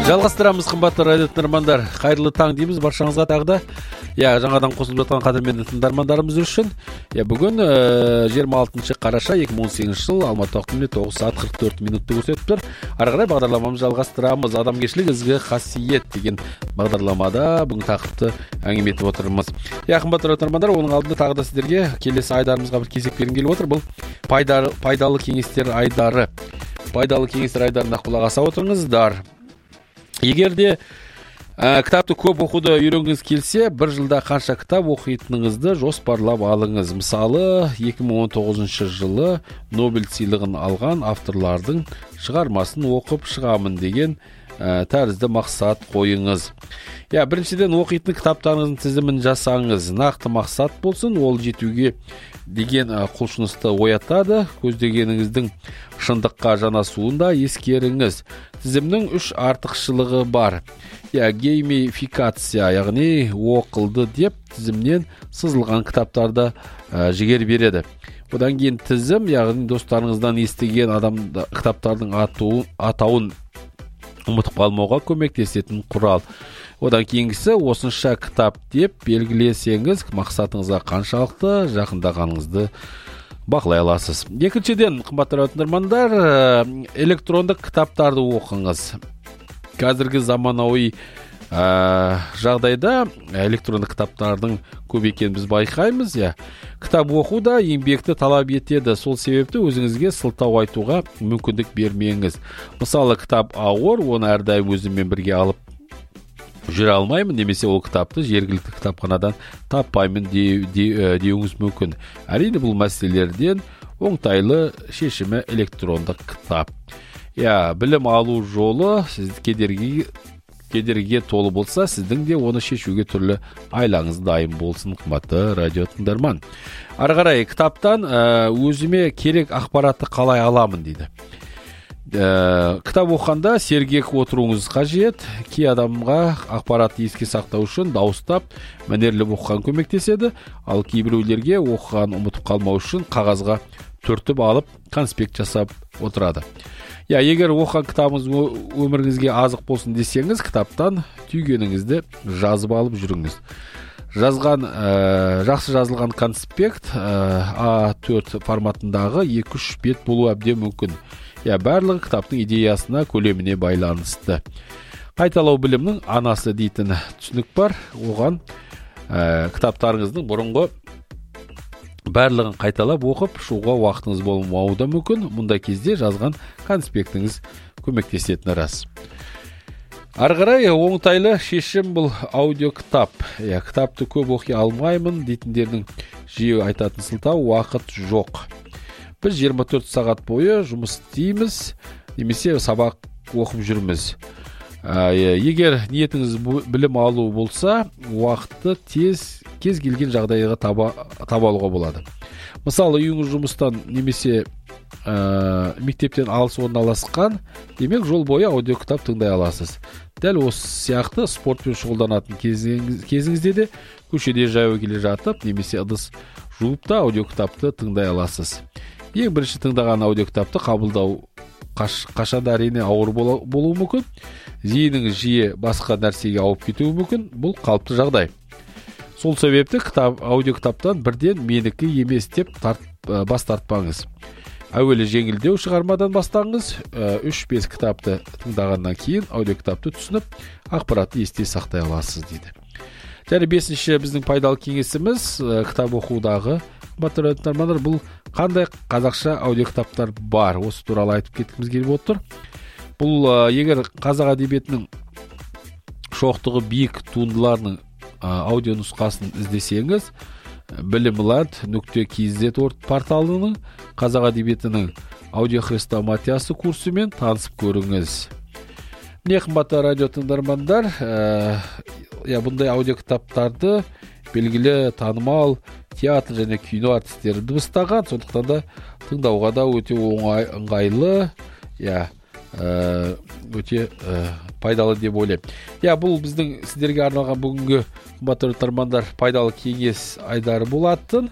Жалғастырамыз, қымбатты радио тыңдармандар. Қайырлы таң дейміз баршаңызға тағы да. Я, жаңадан қосылып жатқан қадірменді тыңдармандарымыз үшін. Я, бүгін жиырма алтыншы қараша екі мың он сегізінші жыл Алматы уақытымен тоғыз сағат қырық төрт минутты көрсетіп тұр. Ары қарай бағдарламамызды жалғастырамыз. Адамгершілік ізгі қасиет деген бағдарламада бүгін тақырыпты әңгіме етіп отырмыз. Я, қымбатты радио тыңдармандар, оның алдында тағы да сіздерге келесі айдарымызға бір кезек бергім келіп отыр. Бұл пайдалы, пайдалы кеңестер айдары. Пайдалы кеңестер айдарына құлақ аса отырыңыздар. Егер де ә, кітапты көп оқуды үйренгіңіз келсе, бір жылда қанша кітап оқитыныңызды жоспарлап алыңыз. Мысалы, екі мың он тоғызыншы жылы Нобель сыйлығын алған авторлардың шығармасын оқып шығамын деген ә, тәрізді мақсат қойыңыз. Я, біріншіден оқитын кітаптарыңыздың тізімін жасаңыз. Нақты мақсат болсын, ол жетуге деген ә, құлшынысты оятады. Көздегеніңіздің шындыққа жанасуында ескеріңіз. Тізімнің үш артықшылығы бар. Я, геймификация, яғни оқылды деп тізімнен сызылған кітаптарды ә, жігер береді. Одан кейін тізім, яғни достарыңыздан естіген адам кітаптардың атуын, атауын ұмытып қалмауға көмектесетін құрал. Одан кейінгісі осынша кітап деп белгілесеңіз, мақсатыңызға қаншалықты жақындағаныңызды бақылай аласыз. Екіншіден, қымбатты тыңдармандар, электрондық кітаптарды оқыңыз. Қазіргі заманауи ә, жағдайда электрондық кітаптардың көп екенін біз байқаймыз. Я. Кітап оқу да еңбекті талап етеді. Сол себепті өзіңізге сылтау айтуға мүмкіндік бермеңіз. Мысалы, кітап ауыр, оны әрдайым өзіммен бірге алып жүре алмаймын, немесе ол кітапты жергілікті кітапханадан таппаймын деуіңіз мүмкін. Әрине, бұл мәселелерден оңтайлы шешімі электрондық кітап. Я, білім алу жолы сіз кедергі кедергі толы болса, сіздің де оны шешуге түрлі айлаңыз дайын болсын, қымбатты радио тыңдарман. Ары қарай, кітаптан өзіме керек ақпаратты қалай аламын дейді. Ә, кітап оқығанда сергек отыруыңыз қажет. Кей адамға ақпаратты еске сақтау үшін дауыстап, мәнерлеп оқыған көмектеседі, ал кейбіреулерге оқыған ұмытып қалмау үшін қағазға түртіп алып, конспект жасап отырады. Я, егер оқыған кітабыңыз өміріңізге азық болсын десеңіз, кітаптан түйгеніңізді жазып алып жүріңіз. Жазған, ә, жақсы жазылған конспект ә, а төрт форматындағы екі үш бет болу әбден мүмкін. Я, барлығы кітаптың идеясына, көлеміне байланысты. Қайталау білімнің анасы дейтін түсінік бар. Оған ә, кітаптарыңыздың бұрынғы барлығын қайталап оқып шығуға уақытыңыз болмауы да мүмкін. Мұндай кезде жазған конспектіңіз көмектесетіні рас. Ары қарай, оңтайлы шешім бұл аудио кітап. Я, кітапты көп оқи алмаймын дейтіндердің жиі айтатын сылтау уақыт жоқ. Біз жиырма төрт сағат бойы жұмыс істейміз, немесе сабақ оқып жүрміз. Ә, егер ниетіңіз білім алу болса, уақытты тез кез келген жағдайға таба, таба алуға болады. Мысалы, үйіңіз жұмыстан немесе ә, мектептен алыс орналасқан, демек жол бойы аудио кітап тыңдай аласыз. Дәл осы сияқты спортпен шұғылданатын кезіңіз, кезіңізде де көшеде жаяу келе жатып, немесе ыдыс жуып та аудио кітапты тыңдай аласыз. Ең бірінші тыңдаған аудио кітапты қабылдау қаш, қашанда әрине ауыр болу, болуы мүмкін. Зейініңіз жиі басқа нәрсеге ауып кетуі мүмкін. Бұл қалыпты жағдай. Сол себепті кітап, аудио кітаптан бірден менікі емес деп тарт, бас тартпаңыз. Әуелі жеңілдеу шығармадан бастаңыз. үш бес кітапты тыңдағаннан кейін аудио кітапты түсініп, ақпаратты есте сақтай аласыз дейді. Және бесінші біздің пайдалы кеңесіміз кітап оқудағы тыңдармандар, бұл қандай қазақша аудио кітаптар бар, осы туралы айтып кеткіміз келіп отыр. Бұл ә, егер қазақ әдебиетінің шоқтығы биік туындыларының аудио нұсқасын іздесеңіз, білімланд нүкте кз порталының қазақ әдебиетінің аудио хрестоматиясы курсымен танысып көріңіз. Міне, қымбатты радио тыңдармандар, ә, я, бұндай аудио кітаптарды белгілі танымал театр және кино артистері дыбыстаған, сондықтан да тыңдауға да өте оңай, ыңғайлы, я, ә, өте ә, пайдалы деп ойлаймын. Я, бұл біздің сіздерге арналған бүгінгі қымбатты тыңдармандар пайдалы кеңес айдары болатын.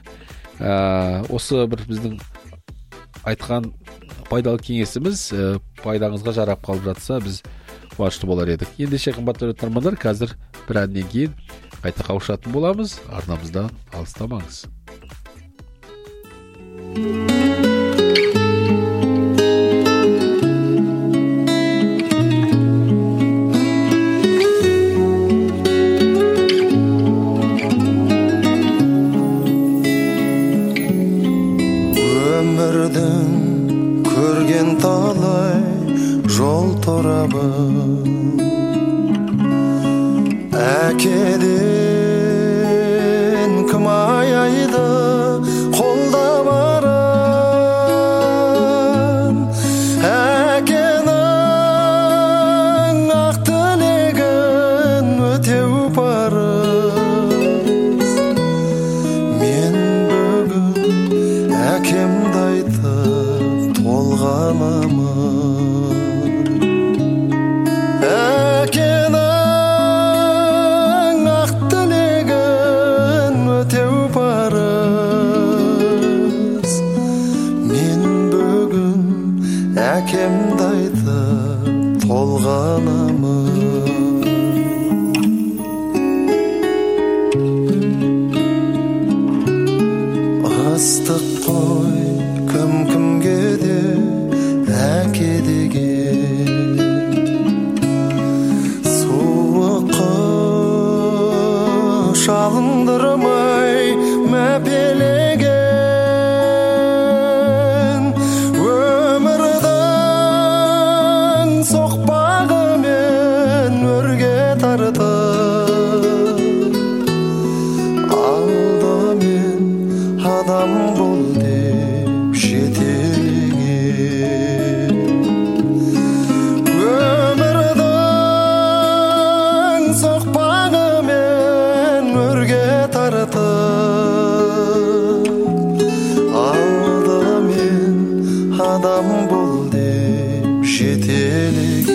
Ә, осы бір біздің айтқан пайдалы кеңесіміз ә, пайдаңызға жарап қалып жатса, біз кубанычтуу болор едик. Ендеше кымбаттуу тыңдармандар, қазір бір әннен кейін қайта қауышатын боламыз. Арнамыздан алыстамаңыз. Өмірдің көрген талай жол торабы, әкеден кім аяйды қолда барын, әкенің ақ тілегін өтеу парыз. Мен бүгін әкемді айтып толғанамын, әкенің ақ тілегін өтеу парыз. Мен бүгін әкемді айтып толғанамын. Ыстық қой кім-кімге де әке деген, шалындырмай мәпелеген, өмірдің соқпағымен өрге тартып, алдымен адам бол деп жетелеген. Өмірдің соқпағымен өрге тартып, алдымен адам бол деп жетелеген.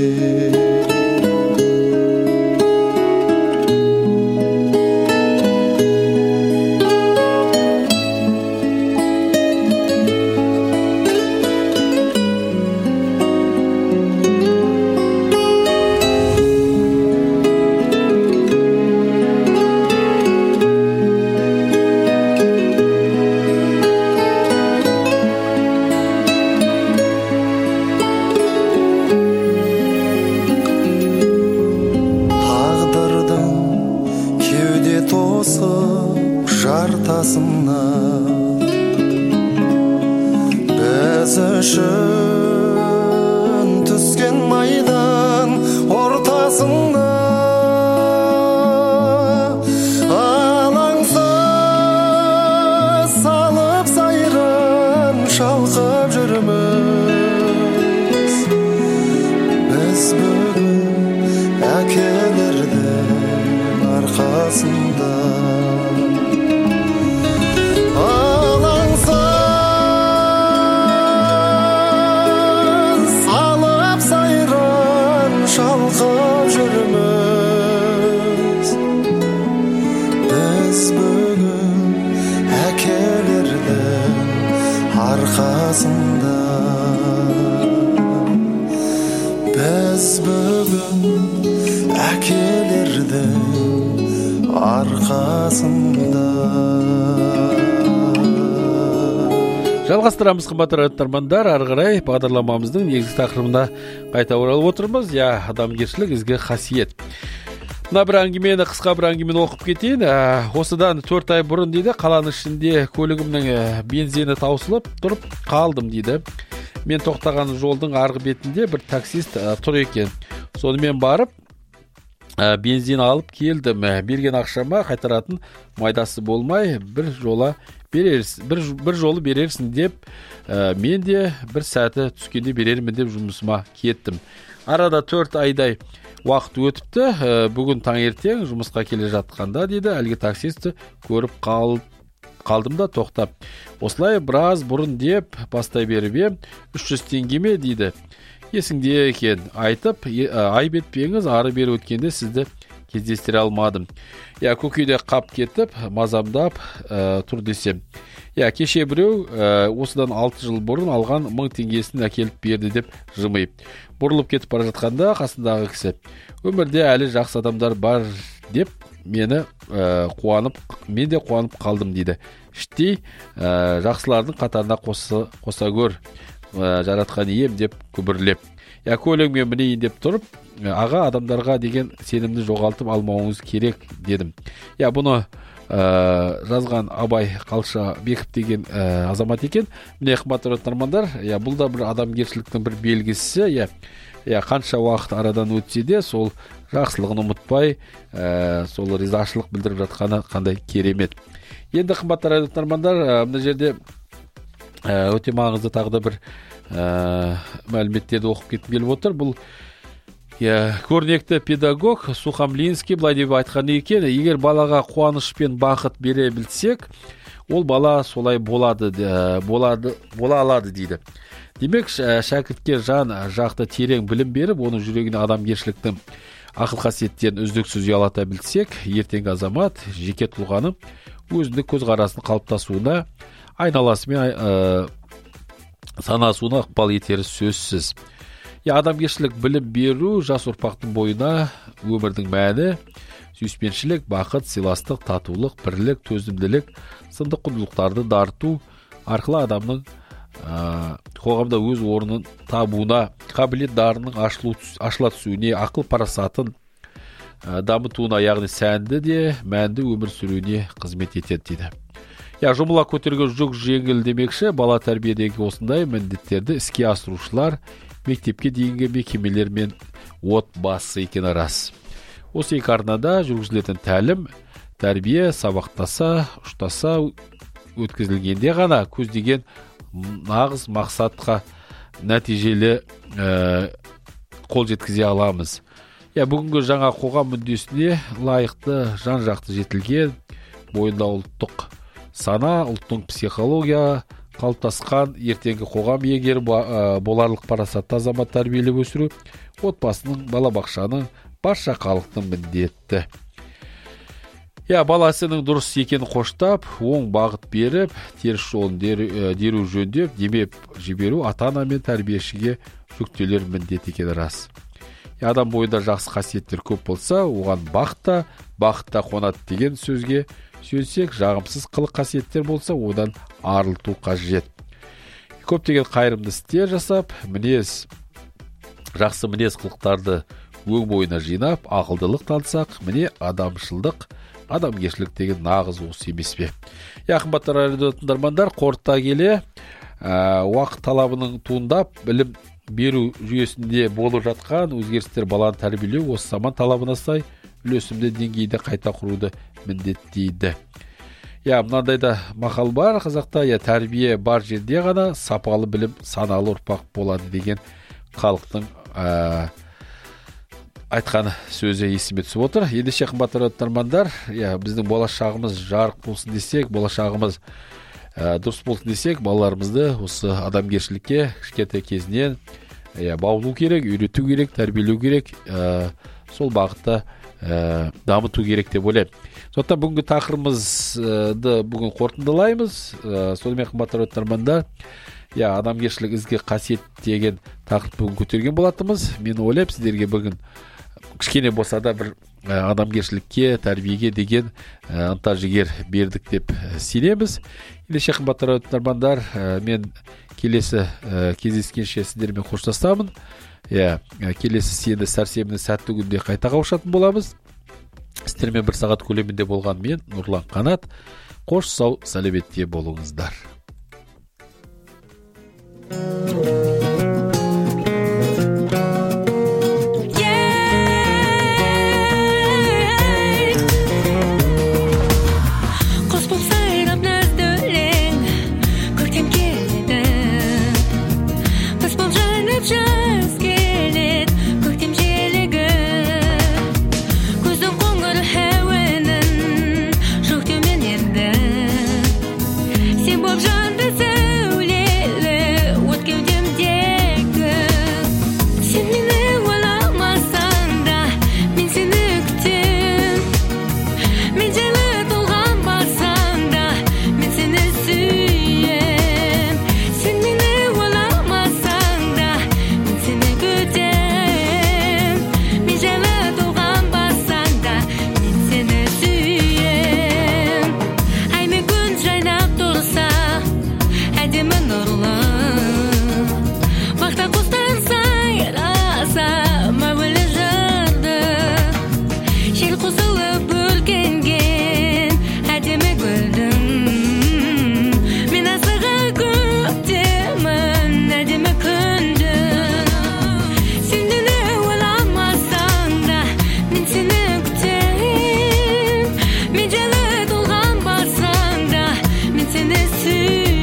Жартасына біз үшін түскен майдан ортасында, алаңсыз салып сайран шалқып жүрміз. Біз бүгін әкелердің арқасында, шалқып жүрміз. Біз бүгін әкелердің арқасында, біз бүгін әкелердің арқасында. Жалғастырамыз қымбатты тыңдармандар, ары қарай бағдарламамыздың негізгі тақырыбына қайта оралып отырмыз. Я адамгершілік ізгі қасиет. Мына бір әңгімені, қысқа бір әңгімені оқып кетейін. Осыдан төрт ай бұрын дейді, қаланың ішінде көлігімнің бензині таусылып тұрып қалдым дейді. Мен тоқтаған жолдың арғы бетінде бір таксист тұр екен. Сонымен барып бензин алып келдім. Берген ақшама қайтаратын майдасы болмай, бір жола берерсің, бір, бір жолы берерсің деп, ә, мен де бір сәті түскенде берермін деп жұмысыма кеттім. Арада төрт айдай уақыт өтіпті. Ә, бүгін таңертең жұмысқа келе жатқанда дейді, әлгі таксисті көріп қал, қалдым да тоқтап. Осылай біраз бұрын деп бастай беріп ем, үш жүз теңге ме дейді. Есіңде екен, айтып, айып етпеңіз, ары бері өткенде сізді кездестіре алмадым. Я көкейде қап кетіп, мазамдап ә, тұр десем. Я кеше біреу осыдан алты жыл бұрын алған мың теңгесін әкеліп берді деп жымиып. Бұрылып кетіп бара жатқанда қасындағы кісі: "Өмірде әлі жақсы адамдар бар" деп мені қуанып, мен де қуанып қалдым дейді. Іштей жақсылардың қатарына қоса, қоса көр, жаратқан ием деп күбірлеп. Я көлігімен мінейін деп тұрып, аға, адамдарға деген сенімді жоғалтып алмауыңыз керек дедім. Я бұны жазған Абай Қалша Бекіп деген азамат екен. Міне қымбатты тыңдармандар, я бұл да бір адамгершіліктің бір белгісі. Я я қанша уақыт арадан өтсе де сол жақсылығын ұмытпай, сол ризашылық білдіріп жатқаны қандай керемет. Енді қымбатты тыңдармандар, мына жерде өте маңызды тағы да бір мәліметтерді оқып кеткім келіп отыр. Бұл көрнекті педагог Сухомлинский былай деп айтқан екен: егер балаға қуаныш пен бақыт бере білсек, ол бала солай болады, болады, бола алады дейді. Демек, шәкіртке жан жақты терең білім беріп, оның жүрегіне адамгершіліктің ақыл қасиеттерін үздіксіз ұялата білсек, ертеңгі азамат жеке тұлғаның өзіндік көзқарасының қалыптасуына, айналасымен санасуына ықпал етері сөзсіз. Адамгершілік білім беру жас ұрпақтың бойына өмірдің мәні, сүйіспеншілік, бақыт, сыйластық, татулық, бірлік, төзімділік, сынды құндылықтарды дарыту арқылы адамның қоғамда өз орнын табуына, қабілет дарының ашыла түсуіне, ақыл парасатын дамытуына, яғни сәнді де мәнді өмір сүруіне қызмет етеді дейді. Я жұмыла көтерген жүк жеңіл демекші, бала тәрбиедегі осындай міндеттерді іске асырушылар мектепке дейінгі мекемелер мен отбасы екені рас. Осы екі арнада жүргізілетін тәлім, тәрбие сабақтаса, ұштаса өткізілгенде ғана көздеген нағыз мақсатқа нәтижелі ә, қол жеткізе аламыз. Я бүгінгі жаңа қоғам мүддесіне лайықты, жан-жақты жетілген, бойында ұлттық сана, ұлттың психология қалыптасқан ертеңгі қоғам егері боларлық парасатты азамат тәрбиелеп өсіру отбасының, балабақшаның, барша халықтың міндеті. Я баласының дұрыс екенін қоштап, оң бағыт беріп, теріс жолын деру жөндеп, демеп жіберу ата-ана мен тәрбиешіге жүктелер міндет екені рас. Адам бойында жақсы қасиеттер көп болса, оған бақта, бақытта қонады деген сөзге сүйенсек, жағымсыз қылық қасиеттер болса, одан арылту қажет. Көптеген қайырымды істер жасап, мінез, жақсы мінез қылықтарды өң бойына жинап, ақылдылық танысақ, міне адамшылдық, адамгершілік деген нағыз осы емес пе? Я қымбатты радио тыңдармандар, қорыта келе, уақыт талабының туындап, білім беру жүйесінде болып жатқан өзгерістер баланы тәрбиелеу осы заман талабына сай үлесімді деңгейде қайта құруды міндеттейді. Я мынандай да мақал бар қазақта: я тәрбие бар жерде ғана сапалы білім саналы ұрпақ болады деген халықтың ә, айтқан сөзі есіме түсіп отыр. Ендеше қымбатты тыңдармандар, я біздің болашағымыз жарық болсын десек, болашағымыз ә, дұрыс болсын десек, балаларымызды осы адамгершілікке кішкентай кезінен ә, баулу керек, үйрету керек, тәрбиелеу керек, ә, сол бағытта ә, дамыту керек деп ойлаймын. Сондықтан бүгінгі тақырыбымызды бүгін қорытындылаймыз. Ә, сонымен қымбатты тыңдармандар, я адамгершілік ізгі қасиет деген тақырып бүгін көтерген болатынбыз. Мен ойлаймын, сіздерге бүгін кішкене болса да бір ә, адамгершілікке, тәрбиеге деген ә, ынта жігер бердік деп сенеміз. Ендеше қымбатты тыңдармандар, ә, мен келесі ә, кездескенше сіздермен қоштасамын. Я келесі сенбі сәрсенбінің сәтті күнде қайта қауышатын боламыз. Сіздермен бір сағат көлемінде болған мен, Нұрлан Қанат. Қош сау сәлеметте болыңыздар. See sentir